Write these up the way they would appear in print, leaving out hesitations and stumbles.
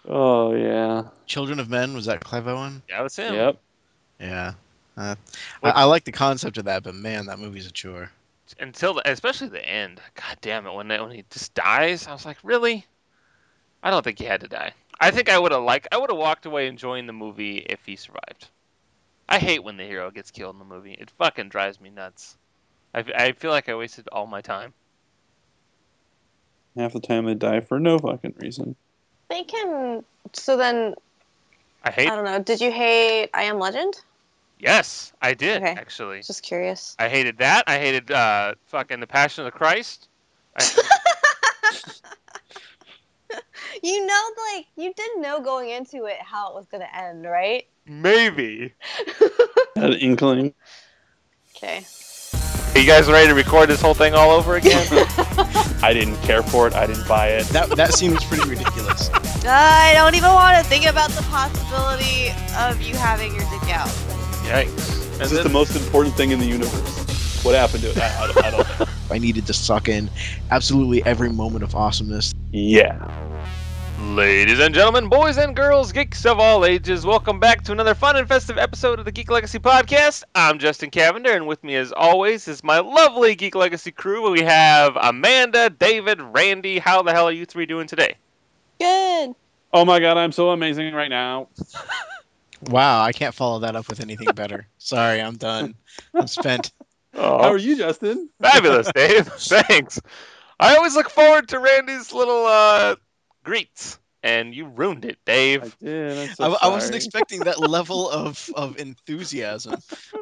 Oh yeah. Children of Men, was that Clive Owen? Yeah, it was him. Yep. Yeah. Uh, Which- I like the concept of that, but man, that movie's a chore. Especially the end. God damn it, when he just dies, I was like, really? I don't think he had to die. I think I would have walked away enjoying the movie if he survived. I hate when the hero gets killed in the movie. It fucking drives me nuts. I feel like I wasted all my time. Half the time they die for no fucking reason. They can. So then, I hate. I don't know. Did you hate I Am Legend? Yes, I did Okay. actually. Just curious. I hated that. I hated fucking The Passion of the Christ. You know, like, you didn't know going into it how it was going to end, right? Maybe. Had an inkling. Okay. Are you guys ready to record this whole thing all over again? I didn't care for it. I didn't buy it. That seems pretty ridiculous. I don't even want to think about the possibility of you having your dick out. Yikes. This is the most important thing in the universe. What happened to it? I don't know. I needed to suck in absolutely every moment of awesomeness. Yeah. Ladies and gentlemen, boys and girls, geeks of all ages, welcome back to another fun and festive episode of the Geek Legacy Podcast. I'm Justin Cavender, and with me as always is my lovely Geek Legacy crew. We have Amanda, David, Randy. How the hell are you three doing today? Good. Oh my god, I'm so amazing right now. Wow, I can't follow that up with anything better. Sorry, I'm done. I'm spent. How are you, Justin? Fabulous, Dave. Thanks. I always look forward to Randy's little greets, and you ruined it, Dave. I did. I'm so I wasn't sorry. expecting that level of enthusiasm. It's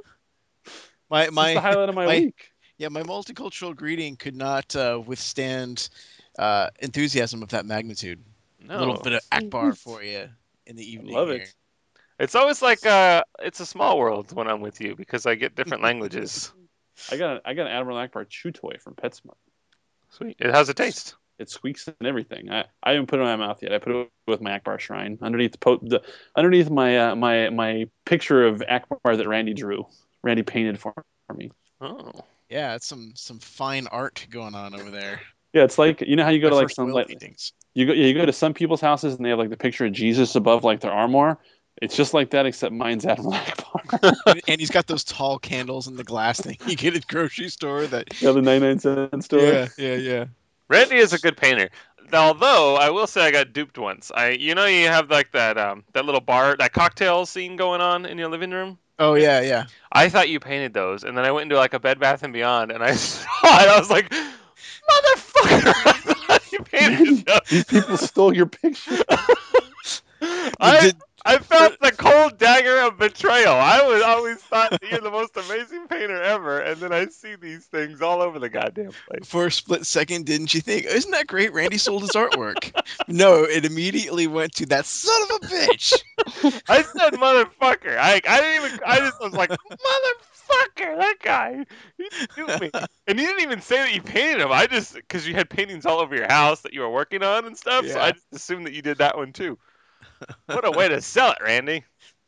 the highlight of my week. Yeah, my multicultural greeting could not withstand enthusiasm of that magnitude. No. A little bit of Akbar for you in the evening. Love here. it. It's always like it's a small world when I'm with you because I get different languages. I got an Admiral Akbar chew toy from PetSmart. Sweet. How's it taste? It squeaks and everything. I haven't put it in my mouth yet. I put it with my Akbar shrine underneath my my picture of Akbar that Randy drew. Randy painted for me. Oh. Yeah, it's some fine art going on over there. Yeah, it's like, you know how you go to My like first some oil like paintings. you go to some people's houses and they have like the picture of Jesus above like their armoire. It's just like that, except mine's Admiral Akbar. And he's got those tall candles in the glass thing you get at the grocery store. That Yeah, the 99-cent store. yeah. Randy is a good painter. Although I will say I got duped once. You have like that little bar, that cocktail scene going on in your living room. Oh yeah. I thought you painted those, and then I went into like a Bed Bath and Beyond, and I saw it. I was like, motherfucker! I thought you painted those. These people stole your picture. I felt the cold dagger of betrayal. I always thought that you're the most amazing painter ever, and then I see these things all over the goddamn place. For a split second, didn't you think, isn't that great? Randy sold his artwork. No, it immediately went to that son of a bitch. I said motherfucker. I just was like, motherfucker, that guy. He duped me. And you didn't even say that you painted him. Because you had paintings all over your house that you were working on and stuff, so Yeah. I just assumed that you did that one too. What a way to sell it, Randy.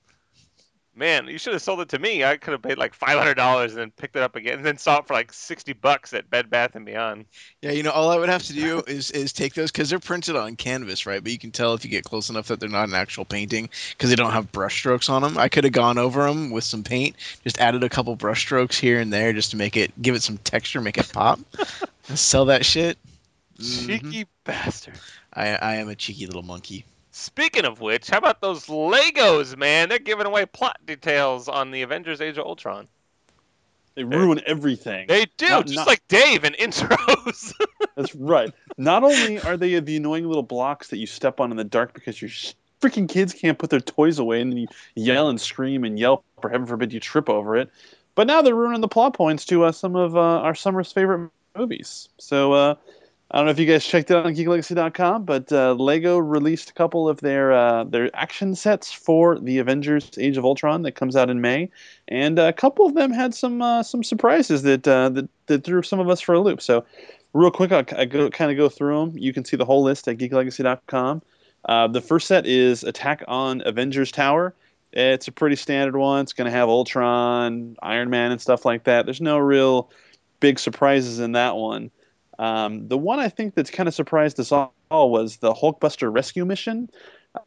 Man, you should have sold it to me. I could have paid like $500 and then picked it up again and then saw it for like $60 at Bed Bath & Beyond. Yeah, all I would have to do is take those, because they're printed on canvas, right? But you can tell if you get close enough that they're not an actual painting because they don't have brush strokes on them. I could have gone over them with some paint, just added a couple brush strokes here and there just to give it some texture, make it pop, and sell that shit. Cheeky bastard. I am a cheeky little monkey. Speaking of which, how about those Legos, man? They're giving away plot details on the Avengers Age of Ultron. They ruin everything. They do, just like Dave in intros. That's right. Not only are they the annoying little blocks that you step on in the dark because your freaking kids can't put their toys away and then you yell and scream and yell, for heaven forbid you trip over it, but now they're ruining the plot points to some of our summer's favorite movies. So, I don't know if you guys checked it out on GeekLegacy.com, but Lego released a couple of their action sets for the Avengers: Age of Ultron that comes out in May, and a couple of them had some surprises that threw some of us for a loop. So, real quick, I kind of go through them. You can see the whole list at GeekLegacy.com. The first set is Attack on Avengers Tower. It's a pretty standard one. It's going to have Ultron, Iron Man, and stuff like that. There's no real big surprises in that one. The one I think that's kind of surprised us all was the Hulkbuster rescue mission.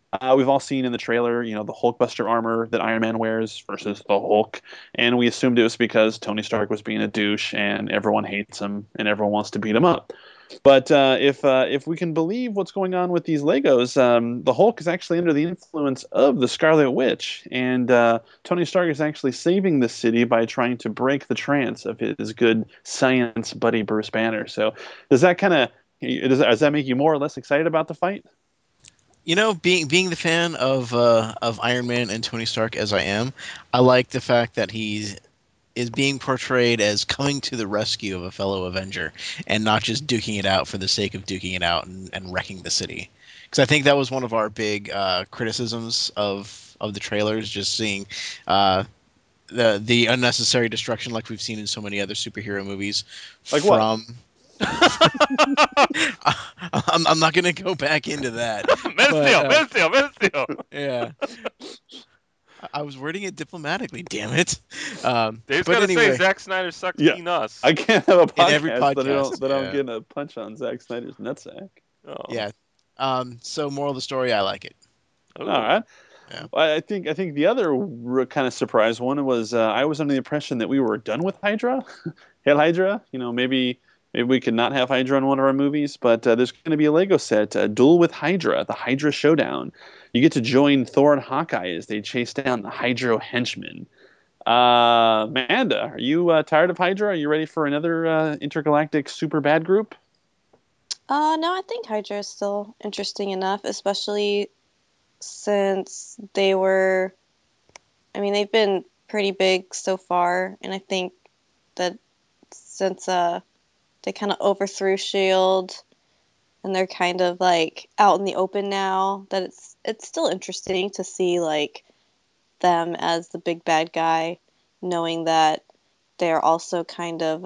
We've all seen in the trailer, the Hulkbuster armor that Iron Man wears versus the Hulk, and we assumed it was because Tony Stark was being a douche and everyone hates him and everyone wants to beat him up. But if we can believe what's going on with these Legos, the Hulk is actually under the influence of the Scarlet Witch, and Tony Stark is actually saving the city by trying to break the trance of his good science buddy Bruce Banner. So does that kind of does that make you more or less excited about the fight? Being the fan of Iron Man and Tony Stark as I am, I like the fact that he is being portrayed as coming to the rescue of a fellow Avenger and not just duking it out for the sake of duking it out and wrecking the city. Because I think that was one of our big criticisms of the trailers, just seeing the unnecessary destruction like we've seen in so many other superhero movies. Like what? I'm not gonna go back into that. Man of Steel. Yeah. I was wording it diplomatically. Damn it. Dave's but gotta anyway, say Zack Snyder sucked Yeah. beating us. I can't have a In every podcast that podcast, I don't yeah. get a punch on Zack Snyder's nutsack. Oh. yeah. So moral of the story, I like it. Ooh. All right. Yeah. Well, I think the other kind of surprise one was I was under the impression that we were done with Hydra, Hail Hydra. Maybe we could not have Hydra in one of our movies, but there's going to be a Lego set, Duel with Hydra, the Hydra Showdown. You get to join Thor and Hawkeye as they chase down the Hydra henchmen. Amanda, are you tired of Hydra? Are you ready for another intergalactic super bad group? No, I think Hydra is still interesting enough, especially since they've been pretty big so far, and I think that since they kind of overthrew Shield and they're kind of like out in the open now, that it's still interesting to see like them as the big bad guy, knowing that they're also kind of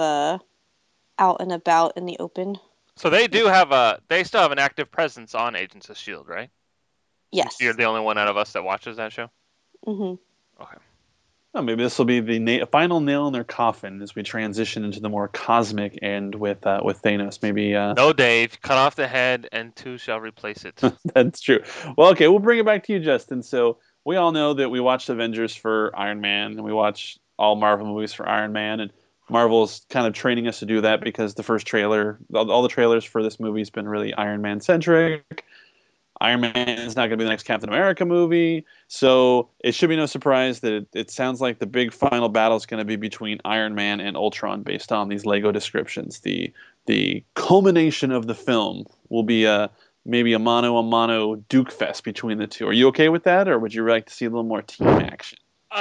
out and about in the open. So they still have an active presence on Agents of Shield, right? Yes. You're the only one out of us that watches that show. Hmm. Okay. Oh, maybe this will be the final nail in their coffin as we transition into the more cosmic end with Thanos. Maybe No, Dave. Cut off the head, and two shall replace it. that's true. Well, okay, we'll bring it back to you, Justin. So we all know that we watched Avengers for Iron Man, and we watch all Marvel movies for Iron Man, and Marvel's kind of training us to do that because the first trailer, all the trailers for this movie has been really Iron Man centric. Iron Man is not going to be the next Captain America movie, so it should be no surprise that it sounds like the big final battle is going to be between Iron Man and Ultron, based on these Lego descriptions. The culmination of the film will be maybe a mano a mano Duke fest between the two. Are you okay with that, or would you like to see a little more team action?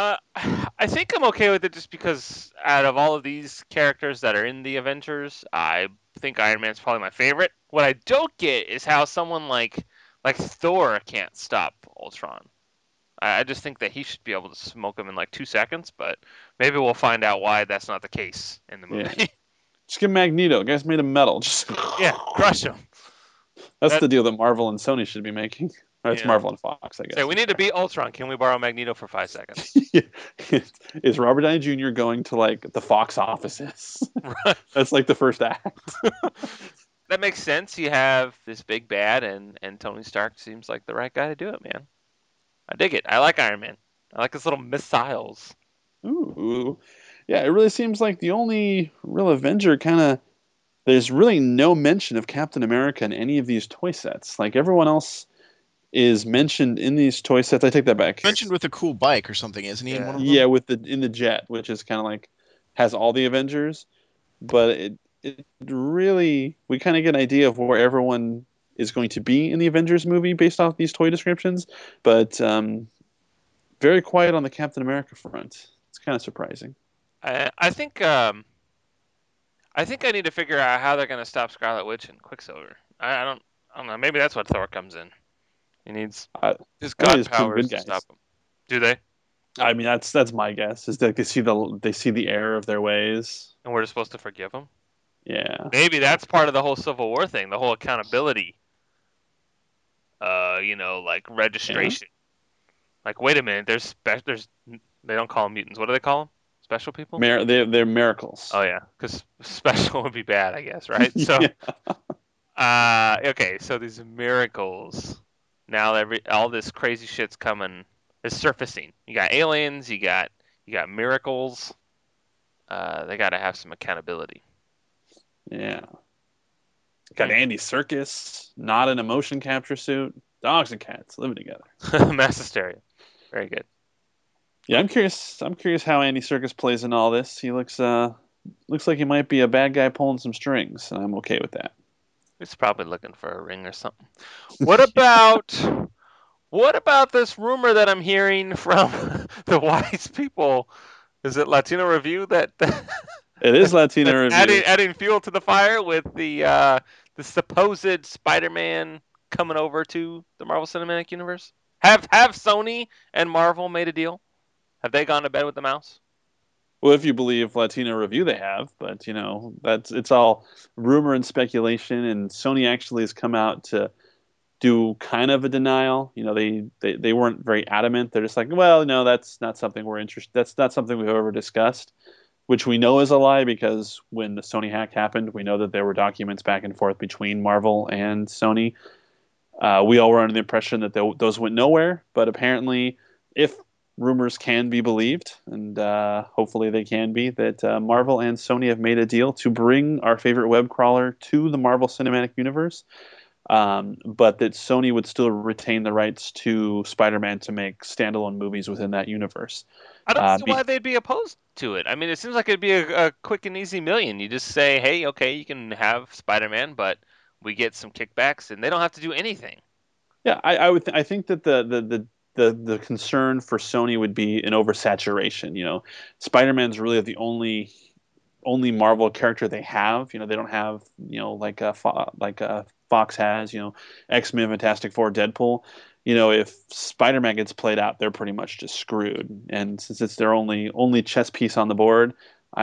I think I'm okay with it just because out of all of these characters that are in the Avengers, I think Iron Man's probably my favorite. What I don't get is how someone like Thor can't stop Ultron. I just think that he should be able to smoke him in like 2 seconds, but maybe we'll find out why that's not the case in the movie. Yeah. Just get Magneto. The guy's made of metal. Just Yeah, crush him. That's the deal that Marvel and Sony should be making. Or it's Yeah. Marvel and Fox, I guess. Say, we need to beat Ultron. Can we borrow Magneto for 5 seconds? Is Robert Downey Jr. going to like the Fox offices? That's like the first act. That makes sense. You have this big bad, and Tony Stark seems like the right guy to do it, man. I dig it. I like Iron Man. I like his little missiles. Ooh. Yeah, it really seems like the only real Avenger kind of. There's really no mention of Captain America in any of these toy sets. Like everyone else is mentioned in these toy sets. I take that back. Mentioned with a cool bike or something, isn't he? In one of them? Yeah, in the jet, which is kind of like has all the Avengers, but it really we kind of get an idea of where everyone is going to be in the Avengers movie based off these toy descriptions. But very quiet on the Captain America front. It's kind of surprising. I think I need to figure out how they're going to stop Scarlet Witch and Quicksilver. I don't know. Maybe that's what Thor comes in. He needs his god powers to stop him. Do they? I mean, that's my guess. Is that they see the error of their ways, and we're supposed to forgive them. Yeah. Maybe that's part of the whole Civil War thing, the whole accountability. Like registration. Yeah. Like, wait a minute, there's they don't call them mutants. What do they call them? Special people? They're miracles. Oh yeah, because special would be bad, I guess, right? So, okay, so these miracles now all this crazy shit's coming is surfacing. You got aliens, you got miracles. They got to have some accountability. Yeah. Got Andy Serkis, not in a motion capture suit. Dogs and cats living together. Mass hysteria. Very good. Yeah, I'm curious. I'm curious how Andy Serkis plays in all this. He looks like he might be a bad guy pulling some strings, and I'm okay with that. He's probably looking for a ring or something. What about this rumor that I'm hearing from the wise people? Is it Latino Review that It is Latino Review. adding fuel to the fire with the supposed Spider-Man coming over to the Marvel Cinematic Universe? Have Sony and Marvel made a deal? Have they gone to bed with the mouse? Well, if you believe Latino Review, they have, but it's all rumor and speculation. And Sony actually has come out to do kind of a denial. They weren't very adamant. They're just like, well, no, that's not something we're interested. That's not something we've ever discussed, which we know is a lie because when the Sony hack happened, we know that there were documents back and forth between Marvel and Sony. We all were under the impression that those went nowhere, but apparently, if rumors can be believed, and hopefully they can be, that Marvel and Sony have made a deal to bring our favorite web crawler to the Marvel Cinematic Universe, but that Sony would still retain the rights to Spider-Man to make standalone movies within that universe. I don't see why they'd be opposed to it. I mean, it seems like it'd be a quick and easy million. You just say, hey, okay, you can have Spider-Man, but we get some kickbacks, and they don't have to do anything. Yeah, I think that the concern for Sony would be an oversaturation. Spider-Man's really the only Marvel character they have. They don't have like Fox has. X-Men, Fantastic Four, Deadpool. If Spider-Man gets played out, they're pretty much just screwed. And since it's their only chess piece on the board,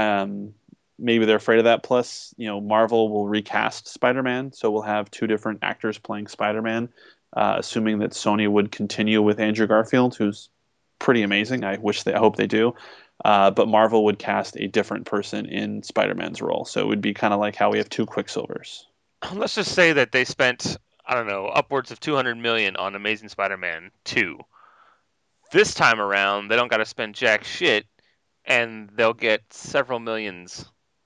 maybe they're afraid of that. Plus, Marvel will recast Spider-Man, so we'll have two different actors playing Spider-Man. Assuming that Sony would continue with Andrew Garfield, who's pretty amazing. I hope they do. But Marvel would cast a different person in Spider-Man's role. So it would be kind of like how we have two Quicksilvers. Let's just say that they spent, I don't know, upwards of $200 million on Amazing Spider-Man 2. This time around, they don't got to spend jack shit, and they'll get several millions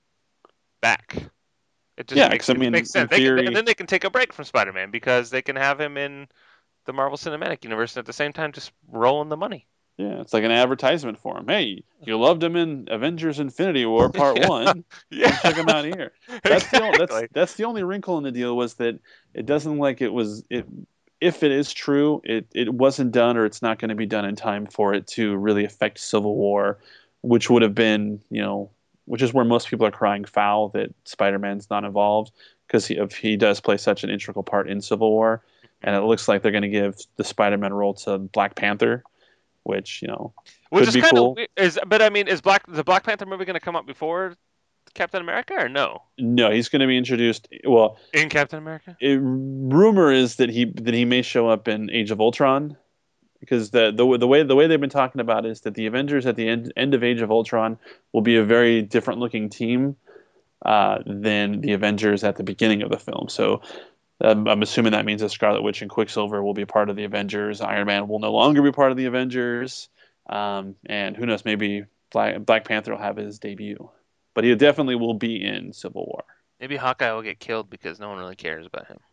back. It just makes sense. And then they can take a break from Spider-Man because they can have him in the Marvel Cinematic Universe and at the same time just rolling the money. Yeah, it's like an advertisement for him. Hey, you loved him in Avengers Infinity War Part 1. Yeah. Check him out here. That's the only wrinkle in the deal was that it doesn't like it was it. If it is true, it wasn't done or it's not going to be done in time for it to really affect Civil War, which would have been, which is where most people are crying foul that Spider-Man's not involved because he does play such an integral part in Civil War. And it looks like they're going to give the Spider-Man role to Black Panther, which could be cool. Is the Black Panther movie going to come up before Captain America or no? No, he's going to be introduced. Well, in Captain America. Rumor is that he may show up in Age of Ultron, because the way they've been talking about is that the Avengers at the end of Age of Ultron will be a very different looking team than the Avengers at the beginning of the film. So. I'm assuming that means that Scarlet Witch and Quicksilver will be part of the Avengers. Iron Man will no longer be part of the Avengers. And who knows, maybe Black Panther will have his debut. But he definitely will be in Civil War. Maybe Hawkeye will get killed because no one really cares about him.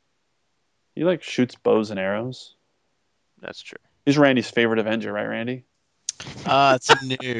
He shoots bows and arrows. That's true. He's Randy's favorite Avenger, right, Randy? It's new.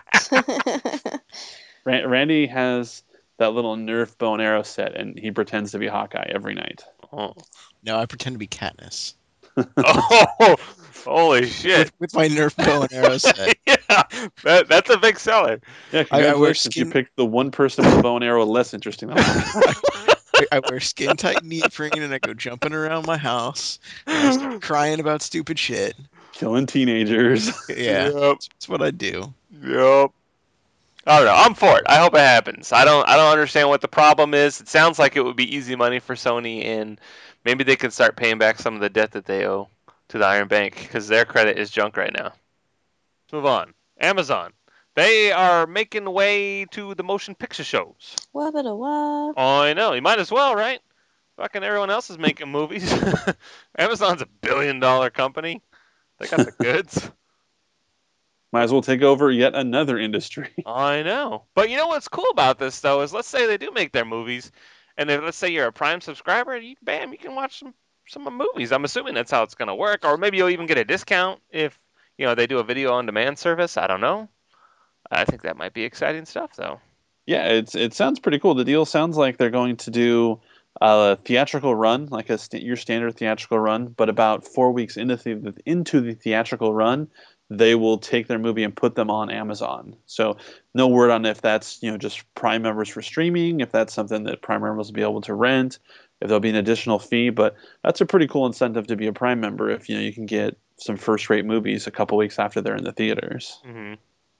Randy has that little Nerf bow and arrow set, and he pretends to be Hawkeye every night. Oh. No, I pretend to be Katniss. Oh, holy shit. With my Nerf bow and arrow set. Yeah, that's a big seller. Yeah, congratulations. You picked the one person with a bow and arrow less interesting than I wear skin-tight neoprene, and I go jumping around my house, and I start crying about stupid shit. Killing teenagers. Yeah, yep. That's what I do. Yep. I don't know. I'm for it. I hope it happens. I don't understand what the problem is. It sounds like it would be easy money for Sony, and maybe they could start paying back some of the debt that they owe to the Iron Bank because their credit is junk right now. Let's move on. Amazon. They are making way to the motion picture shows. What? Oh, I know. You might as well, right? Fucking everyone else is making movies. Amazon's a billion-dollar company. They got the goods. Might as well take over yet another industry. I know. But you know what's cool about this though is let's say they do make their movies, and if let's say you're a Prime subscriber, you can watch some movies. I'm assuming that's how it's gonna work, or maybe you'll even get a discount if they do a video on demand service. I don't know. I think that might be exciting stuff though. Yeah, it sounds pretty cool. The deal sounds like they're going to do a theatrical run, like your standard theatrical run, but about 4 weeks into the theatrical run, they will take their movie and put them on Amazon. So no word on if that's just Prime members for streaming, if that's something that Prime members will be able to rent, if there'll be an additional fee. But that's a pretty cool incentive to be a Prime member if you can get some first-rate movies a couple weeks after they're in the theaters. Mm-hmm.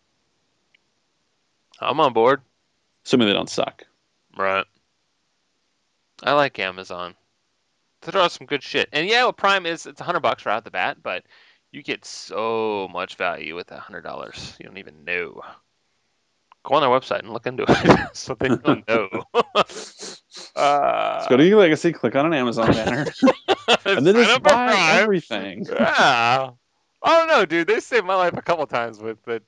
I'm on board. Assuming they don't suck. Right. I like Amazon. They throw out some good shit. And yeah, with Prime it's $100 right out the bat, but you get so much value with $100. You don't even know. Go on their website and look into it so they don't know. Let's go to eLegacy, click on an Amazon banner, and then just buy everything. Yeah. I don't know, dude. They saved my life a couple times with the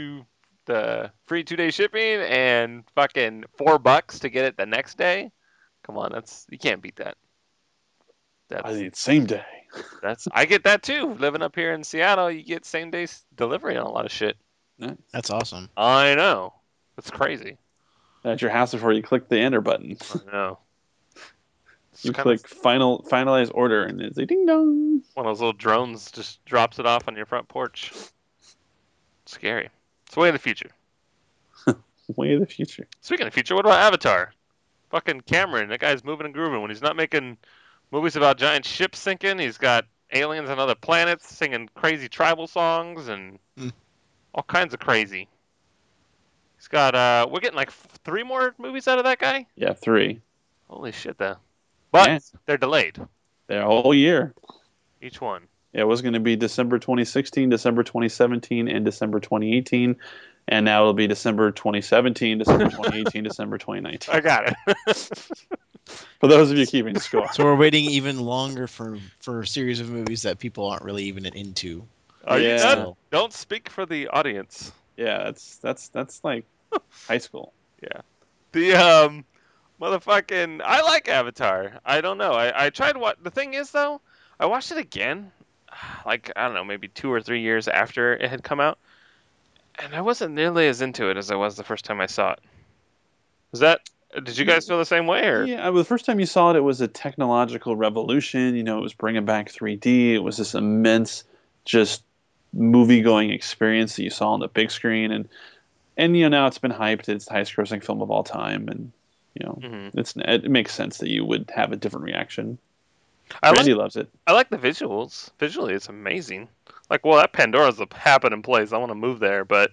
free 2-day shipping and fucking $4 to get it the next day. Come on, you can't beat that. I need same day. I get that too. Living up here in Seattle, you get same day delivery on a lot of shit. Nice. That's awesome. I know. It's crazy. At your house before you click the enter button. I know. You click finalize order and it's a ding dong. One of those little drones just drops it off on your front porch. Scary. It's way in the future. Way of the future. Speaking of future, what about Avatar? Fucking Cameron, that guy's moving and grooving. When he's not making movies about giant ships sinking, he's got aliens on other planets singing crazy tribal songs and all kinds of crazy. He's got we're getting like 3 more movies out of that guy? Yeah, 3. Holy shit though. But they're delayed. They're a whole year. Each one. Yeah, it was going to be December 2016, December 2017, and December 2018. And now it'll be December 2017, December 2018, December 2019. I got it. For those of you keeping score. So we're waiting even longer for a series of movies that people aren't really even into. Are you done? Don't speak for the audience. Yeah, that's like high school. Yeah. The motherfucking I like Avatar. I don't know. I tried the thing is though, I watched it again, like I don't know, maybe 2 or 3 years after it had come out, and I wasn't nearly as into it as I was the first time I saw it. Did you guys feel the same way? Or? Yeah, the first time you saw it, it was a technological revolution. It was bringing back 3D. It was this immense, just movie-going experience that you saw on the big screen, and now it's been hyped. It's the highest-grossing film of all time, and it makes sense that you would have a different reaction. Randy loves it. I like the visuals. Visually, it's amazing. Like, well, that Pandora's a happening place. I want to move there, but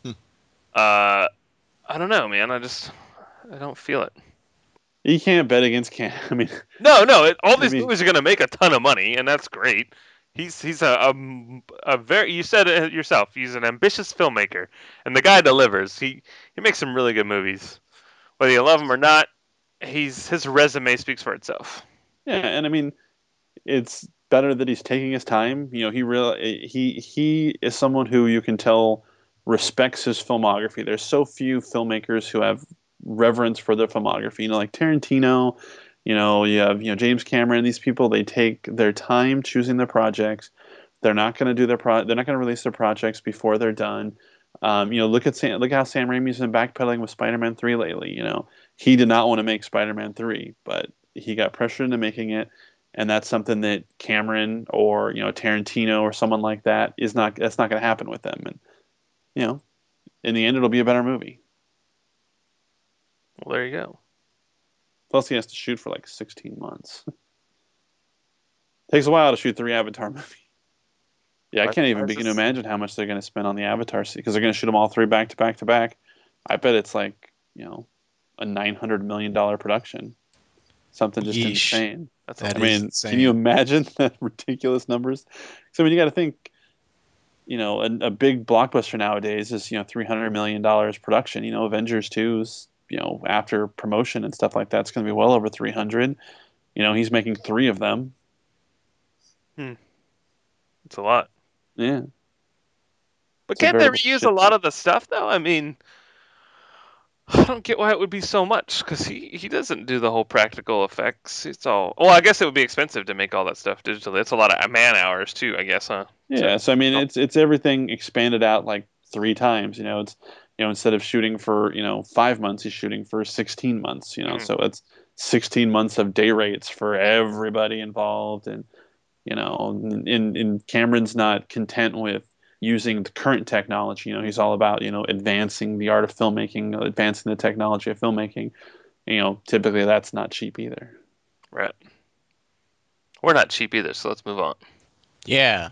I don't know, man. I don't feel it. You can't bet against No. All these movies are going to make a ton of money, and that's great. He's a very, you said it yourself, he's an ambitious filmmaker, and the guy delivers. He makes some really good movies. Whether you love him or not, his resume speaks for itself. Yeah, and it's better that he's taking his time. He is someone who you can tell respects his filmography. There's so few filmmakers who have reverence for their filmography. Like Tarantino, you have James Cameron. These people, they take their time choosing their projects. They're not going to they're not going to release their projects before they're done. Look at how Sam Raimi's been backpedaling with Spider-Man 3 lately. He did not want to make Spider-Man 3, but he got pressured into making it, and that's something that Cameron or Tarantino or someone like that that's not going to happen with them. And in the end, it'll be a better movie. Well, there you go. Plus, he has to shoot for like 16 months. Takes a while to shoot 3 Avatar movies. Yeah, I can't even begin to imagine how much they're going to spend on the Avatar because they're going to shoot them all 3 back to back to back. I bet it's like a $900 million production. Something just insane. Insane. Can you imagine the ridiculous numbers? So you got to think, a big blockbuster nowadays is $300 million production. Avengers 2's after promotion and stuff like that, it's going to be well over 300. He's making 3 of them. It's a lot. Yeah. But It's a can't they veritable reuse shit a lot of the stuff though? I mean, I don't get why it would be so much because he doesn't do the whole practical effects. It's all well, I guess it would be expensive to make all that stuff digitally. It's a lot of man hours too, I guess, huh? Yeah, so I mean, it's everything expanded out like 3 times. It's instead of shooting for 5 months, he's shooting for 16 months. Mhm. So it's 16 months of day rates for everybody involved, and Cameron's not content with using the current technology. He's all about advancing the art of filmmaking, advancing the technology of filmmaking. Typically that's not cheap either. Right. We're not cheap either, so let's move on. Yeah.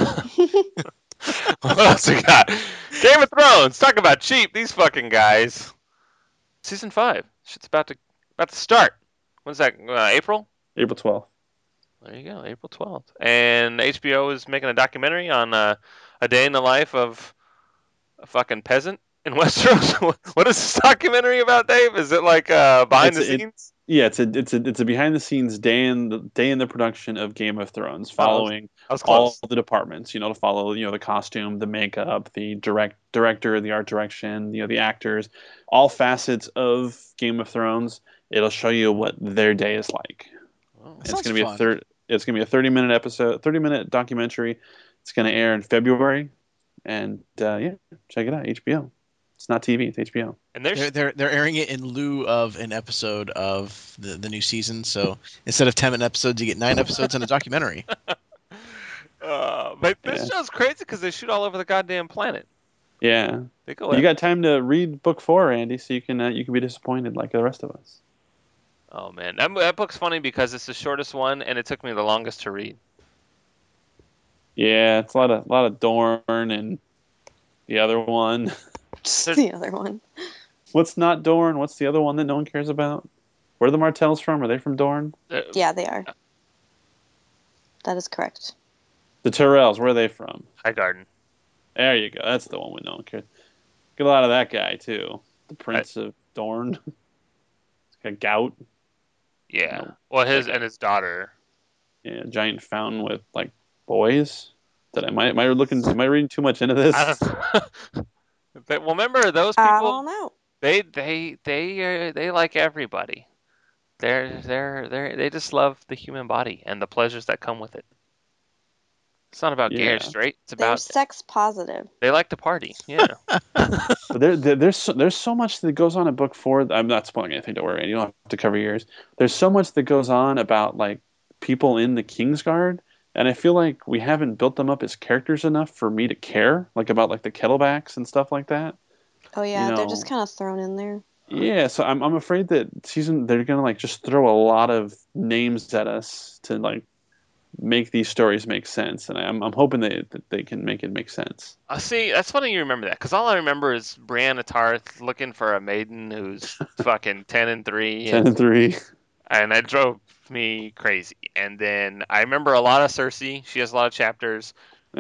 What else we got? Game of Thrones. Talk about cheap. These fucking guys. Season 5. Shit's about to start. When's that? April. April 12th. There you go, April 12th. And HBO is making a documentary on a day in the life of a fucking peasant in Westeros. What is this documentary about, Dave? Is it like behind the scenes? Yeah, it's a behind the scenes day in the production of Game of Thrones, following I was all close. the departments. To follow the costume, the makeup, the director, the art direction, the actors, all facets of Game of Thrones. It'll show you what their day is like. Oh. It's going to be It's going to be a 30-minute episode, 30-minute documentary. It's going to air in February, and yeah, check it out. HBO. It's not TV. It's HBO. And there's They're airing it in lieu of an episode of the new season. So instead of 10-minute episodes, you get 9 episodes and a documentary. but this Yeah. show's crazy because they shoot all over the goddamn planet. Yeah. They go. You got time to read book 4, Andy, so you can be disappointed like the rest of us. Oh man, that book's funny because it's the shortest one and it took me the longest to read. Yeah, it's a lot of Dorne and the other one. The other one. What's not Dorne? What's the other one that no one cares about? Where are the Martells from? Are they from Dorne? Yeah, they are. That is correct. The Tyrells, where are they from? Highgarden. There you go. That's the one we no one cares. Get a lot of that guy too. The Prince of Dorne. It's got gout. Yeah. No. Well, his daughter. Yeah, giant fountain with like boys. Am I reading too much into this? I don't well, remember those I people? don't know. They like everybody. They just love the human body and the pleasures that come with it. It's not about gay or Yeah. straight. It's They're about sex positive. they like to party. Yeah. But there's so much that goes on in book 4. I'm not spoiling anything. Don't worry. You don't have to cover yours. There's so much that goes on about like people in the Kingsguard, and I feel like we haven't built them up as characters enough for me to care, like about like the Kettlebacks and stuff like that. Oh yeah, You they're know. just kind of thrown in there. Yeah, so I'm afraid that they're gonna like just throw a lot of names at us to like make these stories make sense, and I'm hoping that they can make it make sense. See, that's funny you remember that because all I remember is Brienne of Tarth looking for a maiden who's fucking 10-3, 10-3. and that drove me crazy. And then I remember a lot of Cersei. She has a lot of chapters.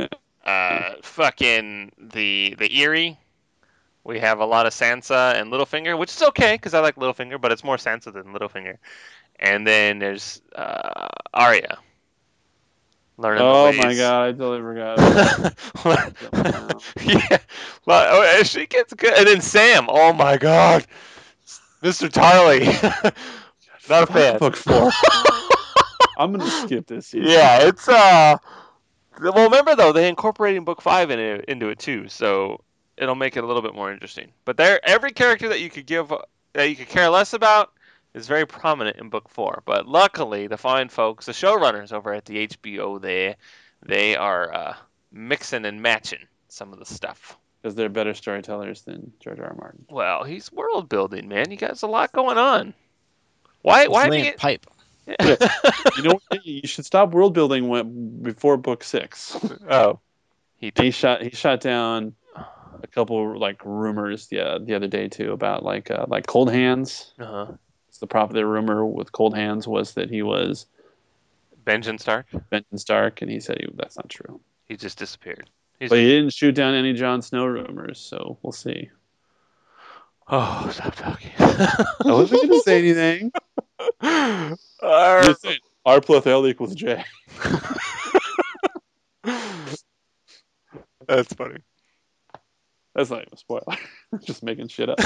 Fucking the Eyrie. We have a lot of Sansa and Littlefinger, which is okay because I like Littlefinger, but it's more Sansa than Littlefinger. And then there's Arya. Learning the Oh ways. my god, I totally forgot. Yeah, but she gets good. And then Sam. Oh my god, Mr. Tarley. Not a fan. Book 4. I'm gonna skip this season. Yeah, it's Well, remember though, they incorporated book 5 into it too, so it'll make it a little bit more interesting. But every character that you could care less about is very prominent in book 4. But luckily, the fine folks, the showrunners over at the HBO, they are mixing and matching some of the stuff. Because they're better storytellers than George R. R. Martin. Well, he's world building, man. You got a lot going on. Why? Laying pipe. Yeah. You know what? You should stop world building before book 6. Oh, He shot down a couple like rumors the other day too about like Cold Hands. Uh-huh. The popular rumor with Cold Hands was that he was Benjen Stark. Benjen Stark, and he said that's not true. He just disappeared. But he didn't shoot down any Jon Snow rumors, so we'll see. Oh, stop talking. I wasn't going to say anything. Arr. Just saying, R plus L equals J. That's funny. That's not even a spoiler. Just making shit up.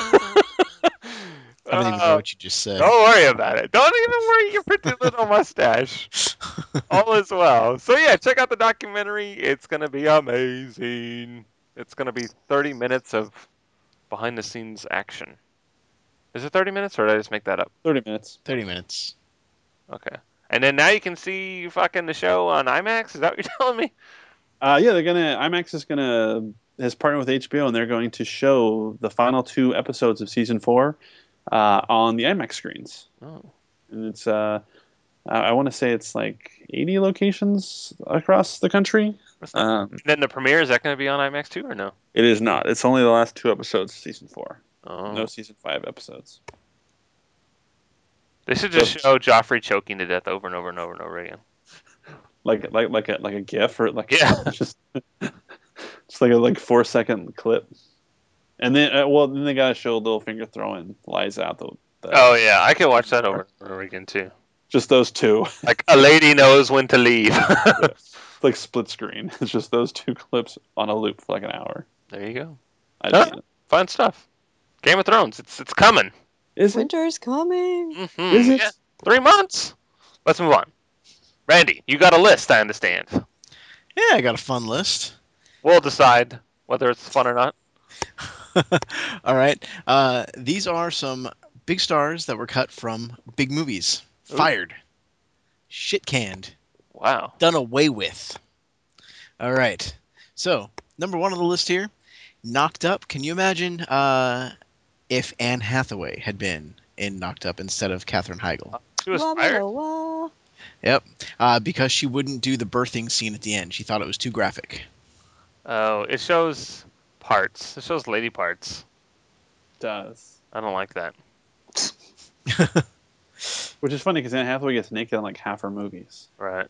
I don't even know what you just said. Don't worry about it. Don't even worry your pretty little mustache. All is well. So yeah, check out the documentary. It's gonna be amazing. It's gonna be 30 minutes of behind the scenes action. Is it 30 minutes or did I just make that up? 30 minutes. 30 minutes. Okay. And then now you can see fucking the show on IMAX? Is that what you're telling me? Yeah, IMAX has partnered with HBO, and they're going to show the final 2 episodes of season 4 on the IMAX screens. Oh. And it's I want to say it's like 80 locations across the country. That's not... then the premiere, is that going to be on IMAX too or no? It is not. It's only the last 2 episodes of season 4. Oh. No season 5 episodes. They should just show Joffrey choking to death over and over and over and over again. Like a GIF or like Yeah. just like a 4-second clip. And then then they gotta show Littlefinger throwing lies out the Oh yeah, I can watch that over and over again too. Just those 2. Like a lady knows when to leave. Yeah. It's like split screen. It's just those 2 clips on a loop for like an hour. There you go. Fun stuff. Game of Thrones. It's coming. Is it? Winter's coming. Mm-hmm. Is it? Yeah. 3 months. Let's move on. Randy, you got a list, I understand. Yeah, I got a fun list. We'll decide whether it's fun or not. All right. These are some big stars that were cut from big movies. Ooh. Fired. Shit canned. Wow. Done away with. All right. So, number 1 on the list here, Knocked Up. Can you imagine if Anne Hathaway had been in Knocked Up instead of Katherine Heigl? She was Wah, fired? wah, wah. Yep. Because she wouldn't do the birthing scene at the end. She thought it was too graphic. Oh, it shows parts. It shows lady parts. does. I don't like that. Which is funny because Anne Hathaway gets naked in like half her movies. Right.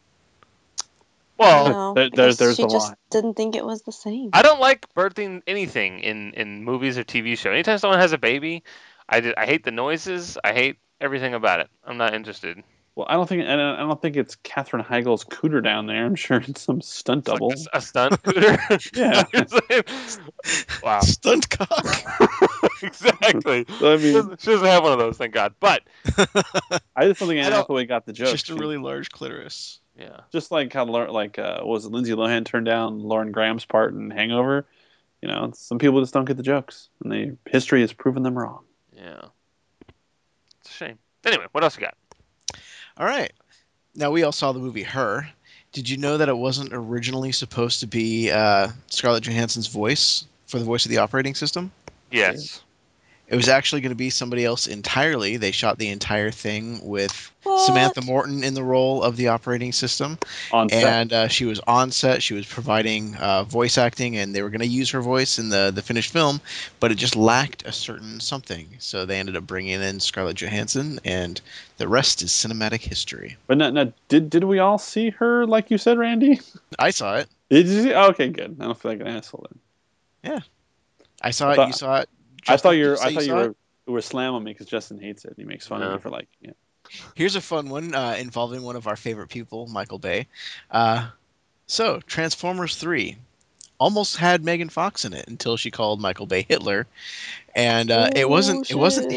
Well, No, There- I guess there's she the just line. didn't think it was the same. I don't like birthing anything in movies or TV show. Anytime someone has a baby, I hate the noises. I hate everything about it. I'm not interested. Well, I don't think it's Katherine Heigl's cooter down there. I'm sure it's some stunt It's like double. a stunt cooter. Yeah. Wow. Stunt cock. Exactly. So, I She mean, doesn't have one of those, thank God. But I just don't think Anne I don't- Hathaway got the joke. Just a really large clitoris. yeah, Just like how what was it, Lindsay Lohan turned down Lauren Graham's part in Hangover. You know, some people just don't get the jokes, and history has proven them wrong. yeah. It's a shame. Anyway, what else you got? All right. Now, we all saw the movie Her. Did you know that it wasn't originally supposed to be Scarlett Johansson's voice for the voice of the operating system? Yes. It was actually going to be somebody else entirely. They shot the entire thing with What? Samantha Morton in the role of the operating system. On set. And she was on set. She was providing voice acting, and they were going to use her voice in the finished film, but it just lacked a certain something. So they ended up bringing in Scarlett Johansson, and the rest is cinematic history. But no, did we all see her like you said, Randy? I saw it. Did you see? Oh, okay, good. I don't feel like an asshole then. I saw I it. thought- You saw it. I thought Justin, you did say were saw it? were slamming me because Justin hates it. He makes fun of No. me for liking it. Here's a fun one involving one of our favorite people, Michael Bay. So, Transformers 3 almost had Megan Fox in it until she called Michael Bay Hitler, and it wasn't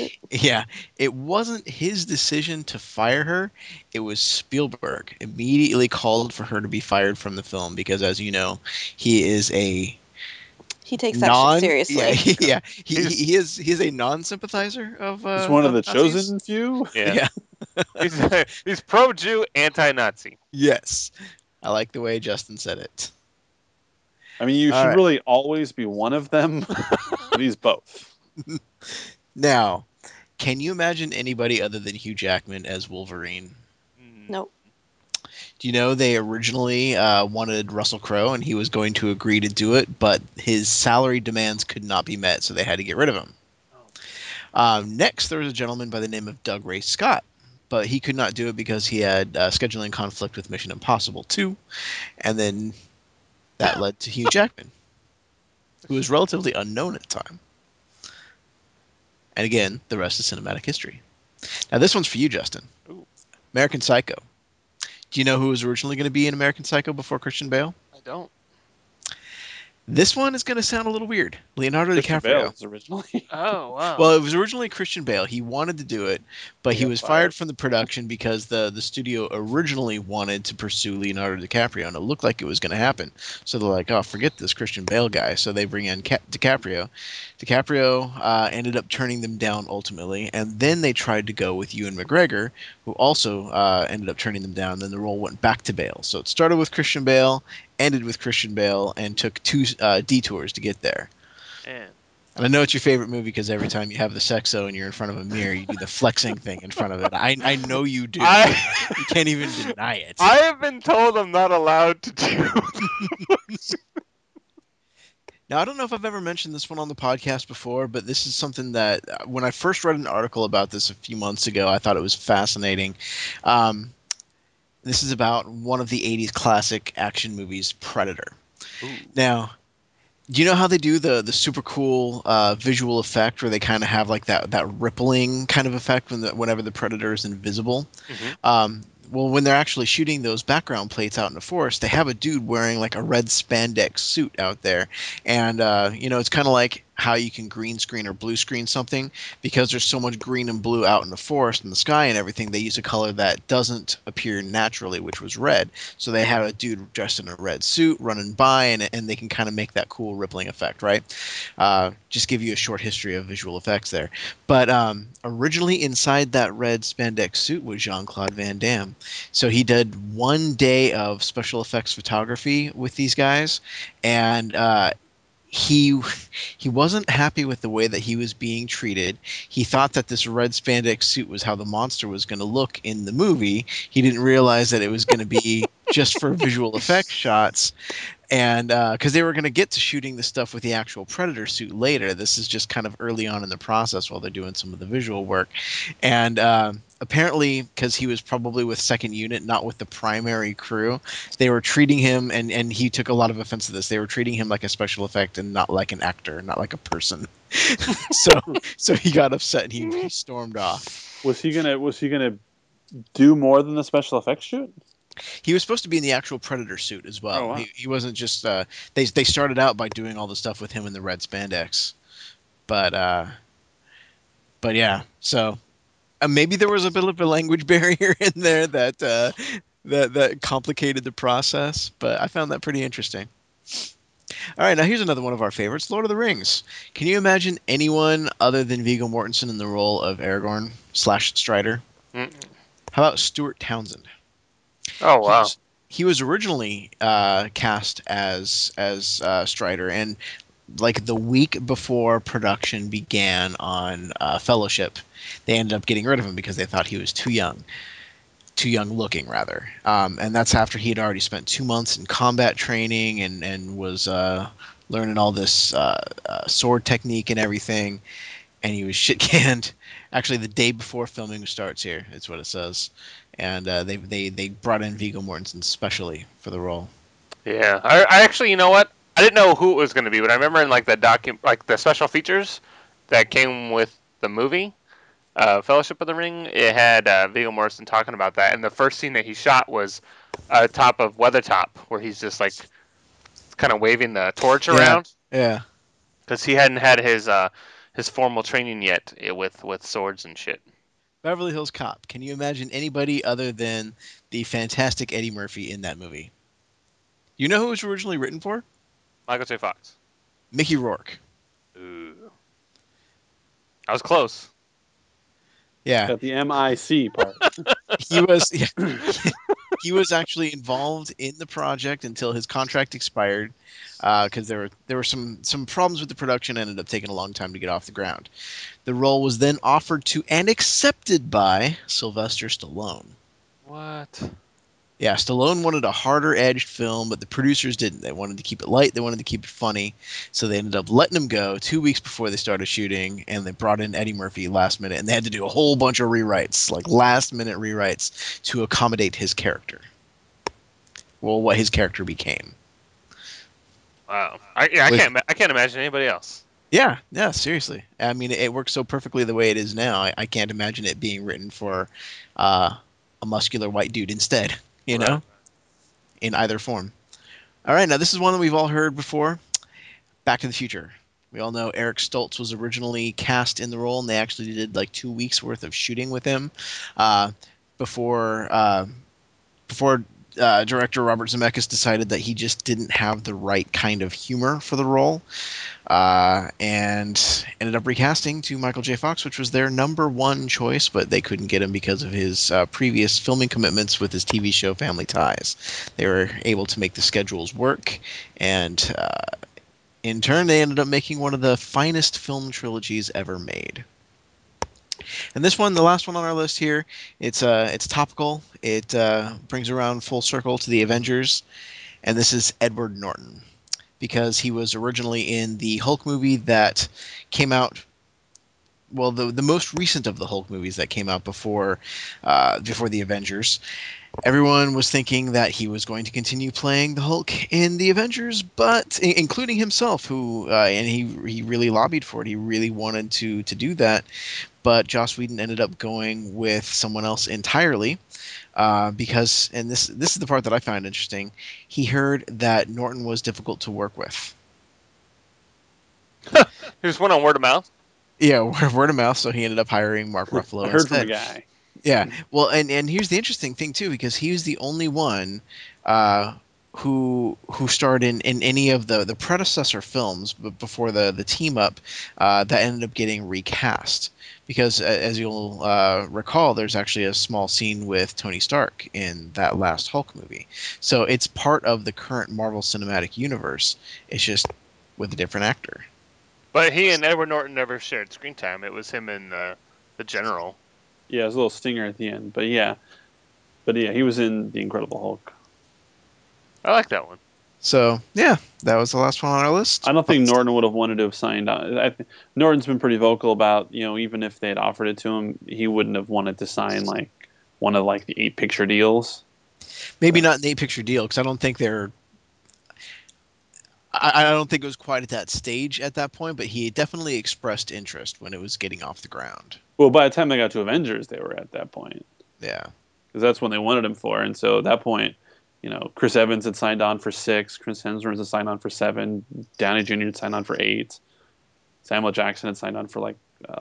his decision to fire her. It was Spielberg immediately called for her to be fired from the film because, as you know, he is a He takes that shit seriously. Yeah, he is a non-sympathizer of. He's one of the Nazis. chosen few. Yeah. He's pro-Jew, anti-Nazi. Yes, I like the way Justin said it. I mean, you All should right. really always be one of them, but he's both. Now, can you imagine anybody other than Hugh Jackman as Wolverine? Nope. Do you know they originally wanted Russell Crowe, and he was going to agree to do it, but his salary demands could not be met, so they had to get rid of him. Next, there was a gentleman by the name of Doug Ray Scott, but he could not do it because he had scheduling conflict with Mission Impossible 2, and then that led to Hugh Jackman, who was relatively unknown at the time. And again, the rest is cinematic history. Now this one's for you, Justin. Ooh. American Psycho. Do you know who was originally going to be in American Psycho before Christian Bale? I don't. This one is going to sound a little weird. Leonardo Christian DiCaprio. Bale was originally. Oh wow. Well, it was originally Christian Bale. He wanted to do it, but He he got was fired. fired from the production because the studio originally wanted to pursue Leonardo DiCaprio, and it looked like it was going to happen. So they're like, "Oh, forget this Christian Bale guy." So they bring in DiCaprio. DiCaprio ended up turning them down ultimately, and then they tried to go with Ewan McGregor, who also ended up turning them down. Then the role went back to Bale. So it started with Christian Bale, ended with Christian Bale, and took two detours to get there. Man. And I know it's your favorite movie because every time you have the sexo and you're in front of a mirror, you do the flexing thing in front of it. I know you do. You can't even deny it. I have been told I'm not allowed to do. Now, I don't know if I've ever mentioned this one on the podcast before, but this is something that when I first read an article about this a few months ago, I thought it was fascinating. This is about one of the 80s classic action movies, Predator. Ooh. Now, do you know how they do the super cool visual effect where they kind of have like that rippling kind of effect whenever the predator is invisible? Mhm. Well, when they're actually shooting those background plates out in the forest, they have a dude wearing like a red spandex suit out there. And, it's kind of like how you can green screen or blue screen something because there's so much green and blue out in the forest and the sky and everything. They use a color that doesn't appear naturally, which was red. So they had a dude dressed in a red suit running by, and they can kind of make that cool rippling effect, right? Just give you a short history of visual effects there. But originally inside that red spandex suit was Jean-Claude Van Damme. So he did 1 day of special effects photography with these guys, and he wasn't happy with the way that he was being treated. He thought that this red spandex suit was how the monster was going to look in the movie. He didn't realize that it was going to be just for visual effects shots. And because they were going to get to shooting the stuff with the actual Predator suit later. This is just kind of early on in the process while they're doing some of the visual work. And apparently, because he was probably with second unit, not with the primary crew, they were treating him, and he took a lot of offense to this. They were treating him like a special effect and not like an actor, not like a person. so he got upset and he stormed off. Was he gonna do more than the special effects shoot? He was supposed to be in the actual Predator suit as well. Oh, wow. He wasn't just. They started out by doing all the stuff with him in the red spandex, but yeah. So maybe there was a bit of a language barrier in there that complicated the process. But I found that pretty interesting. All right, now here's another one of our favorites, Lord of the Rings. Can you imagine anyone other than Viggo Mortensen in the role of Aragorn / Strider? Mm. How about Stuart Townsend? Oh wow. He was originally cast as Strider, and like the week before production began on Fellowship, they ended up getting rid of him because they thought he was too young looking rather. And that's after he had already spent 2 months in combat training and was learning all this sword technique and everything, and he was shit canned. Actually, the day before filming starts here, it's what it says. And they brought in Viggo Mortensen specially for the role. Yeah, I actually, you know what? I didn't know who it was going to be, but I remember in like the special features that came with the movie, Fellowship of the Ring. It had Viggo Mortensen talking about that, and the first scene that he shot was top of Weathertop, where he's just like kind of waving the torch around Yeah. because he hadn't had his formal training yet with swords and shit. Beverly Hills Cop. Can you imagine anybody other than the fantastic Eddie Murphy in that movie? You know who it was originally written for? Michael J. Fox. Mickey Rourke. Ooh. I was close. Yeah, At the MIC part. he was. He was actually involved in the project until his contract expired, because there were some problems with the production. Ended up taking a long time to get off the ground. The role was then offered to and accepted by Sylvester Stallone. What? Yeah, Stallone wanted a harder-edged film, but the producers didn't. They wanted to keep it light. They wanted to keep it funny. So they ended up letting him go 2 weeks before they started shooting, and they brought in Eddie Murphy last minute, and they had to do a whole bunch of rewrites, like last-minute rewrites, to accommodate his character. Well, what his character became. Wow. I can't imagine anybody else. Yeah, yeah, seriously. I mean, it works so perfectly the way it is now. I can't imagine it being written for uh, a muscular white dude instead, you Right. know, in either form. All right, now this is one that we've all heard before. Back to the Future. We all know Eric Stoltz was originally cast in the role, and they actually did like 2 weeks worth of shooting with him uh, before director Robert Zemeckis decided that he just didn't have the right kind of humor for the role, and ended up recasting to Michael J. Fox, which was their number one choice, but they couldn't get him because of his previous filming commitments with his TV show Family Ties. They were able to make the schedules work, and in turn, they ended up making one of the finest film trilogies ever made. And this one, the last one on our list here, it's topical. It brings around full circle to the Avengers, and this is Edward Norton, because he was originally in the Hulk movie that came out. Well, the most recent of the Hulk movies that came out before the Avengers. Everyone was thinking that he was going to continue playing the Hulk in the Avengers, but including himself, who and he really lobbied for it. He really wanted to do that, but Joss Whedon ended up going with someone else entirely because, and this is the part that I found interesting. He heard that Norton was difficult to work with. He just went on word of mouth. Yeah, word of mouth. So he ended up hiring Mark I Ruffalo heard from a instead. guy. Yeah, well, and here's the interesting thing too, because he was the only one uh, who starred in any of the predecessor films before the team up that ended up getting recast. Because as you'll recall, there's actually a small scene with Tony Stark in that last Hulk movie, so it's part of the current Marvel Cinematic Universe. It's just with a different actor. But he and Edward Norton never shared screen time. It was him and the General. Yeah, it was a little stinger at the end, but yeah, he was in the Incredible Hulk. I like that one. So yeah, that was the last one on our list. I don't think Norton would have wanted to have signed on. Norton's been pretty vocal about, even if they had offered it to him, he wouldn't have wanted to sign like one of like the 8 picture deals. Maybe not an 8 picture deal, because I don't think they're. I don't think it was quite at that stage at that point, but he definitely expressed interest when it was getting off the ground. Well, by the time they got to Avengers, they were at that point Yeah. because that's when they wanted him for. And so at that point, Chris Evans had signed on for 6, Chris Hemsworth had signed on for 7, Downey Jr. had signed on for 8, Samuel Jackson had signed on for like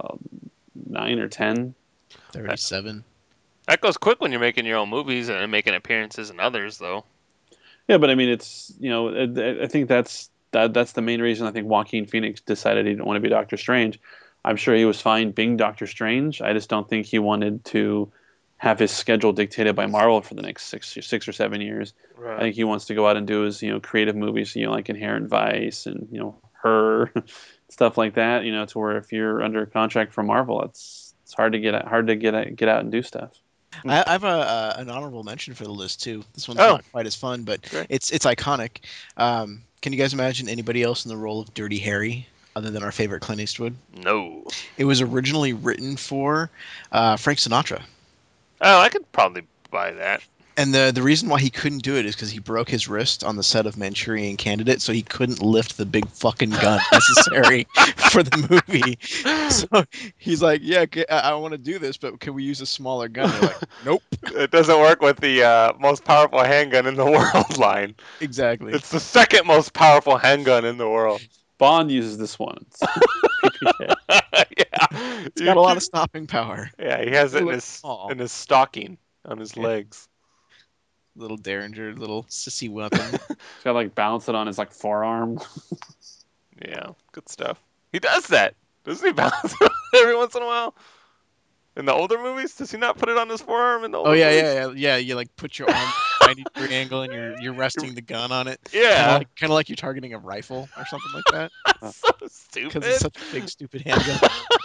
9 or 10. 37. That goes quick when you're making your own movies and making appearances in others, though. Yeah, but I mean, it's I think that's the main reason I think Joaquin Phoenix decided he didn't want to be Doctor Strange. I'm sure he was fine being Doctor Strange. I just don't think he wanted to have his schedule dictated by Marvel for the next 6 or 7 years. I think he wants to go out and do his creative movies, like Inherent Vice and Her, stuff like that. To where if you're under contract for Marvel, it's hard to get out and do stuff. I have an honorable mention for the list too. This one's Oh. not quite as fun, but Great. it's iconic. Can you guys imagine anybody else in the role of Dirty Harry other than our favorite Clint Eastwood? No. It was originally written for Frank Sinatra. Oh, I could probably buy that. And the reason why he couldn't do it is because he broke his wrist on the set of Manchurian Candidate, so he couldn't lift the big fucking gun necessary for the movie. So he's like, "Yeah, I want to do this, but can we use a smaller gun?" They're like, "Nope." It doesn't work with the most powerful handgun in the world line. Exactly. It's the second most powerful handgun in the world. Bond uses this one. Yeah. It's got a lot of stopping power. Yeah, he has it Looks small. in his stocking on his Yeah. legs. Little Derringer, little sissy weapon. He's got like balance it on his like forearm. Yeah, good stuff. He does that. Doesn't he balance it every once in a while? In the older movies, does he not put it on his forearm in the older Oh yeah, movies? yeah. You like put your arm 90-degree angle and you're resting the gun on it. Yeah. Kind of like you're targeting a rifle or something like that. So Because stupid. it's such a big, stupid handgun.